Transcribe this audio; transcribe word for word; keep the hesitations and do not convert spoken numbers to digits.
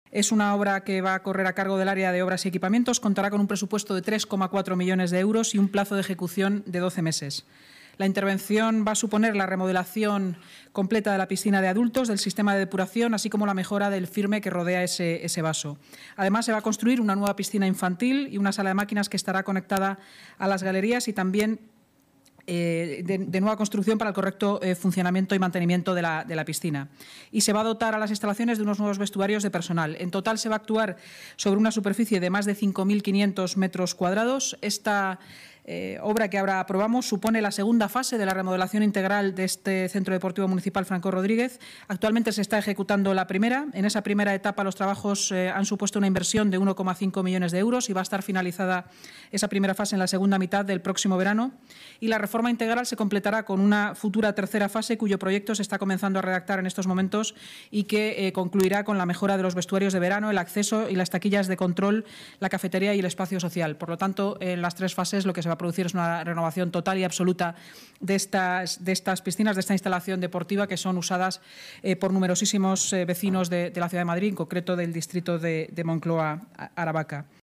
Es una obra que va a correr a cargo del área de obras y equipamientos, contará con un presupuesto de tres coma cuatro millones de euros y un plazo de ejecución de doce meses. La intervención va a suponer la remodelación completa de la piscina de adultos, del sistema de depuración, así como la mejora del firme que rodea ese, ese vaso. Además, se va a construir una nueva piscina infantil y una sala de máquinas que estará conectada a las galerías y también Eh, de, de nueva construcción para el correcto eh, funcionamiento y mantenimiento de la, de la piscina. Y se va a dotar a las instalaciones de unos nuevos vestuarios de personal. En total se va a actuar sobre una superficie de más de cinco mil quinientos metros cuadrados. Esta eh, obra que ahora aprobamos supone la segunda fase de la remodelación integral de este Centro Deportivo Municipal Franco Rodríguez. Actualmente se está ejecutando la primera. En esa primera etapa los trabajos eh, han supuesto una inversión de uno coma cinco millones de euros y va a estar finalizada esa primera fase en la segunda mitad del próximo verano. Y la reforma integral se completará con una futura tercera fase cuyo proyecto se está comenzando a redactar en estos momentos y que eh, concluirá con la mejora de los vestuarios de verano, el acceso y las taquillas de control, la cafetería y el espacio social. Por lo tanto, en las tres fases lo que se va a producir es una renovación total y absoluta de estas, de estas piscinas, de esta instalación deportiva que son usadas eh, por numerosísimos eh, vecinos de, de la ciudad de Madrid, en concreto del distrito de, de Moncloa, Aravaca.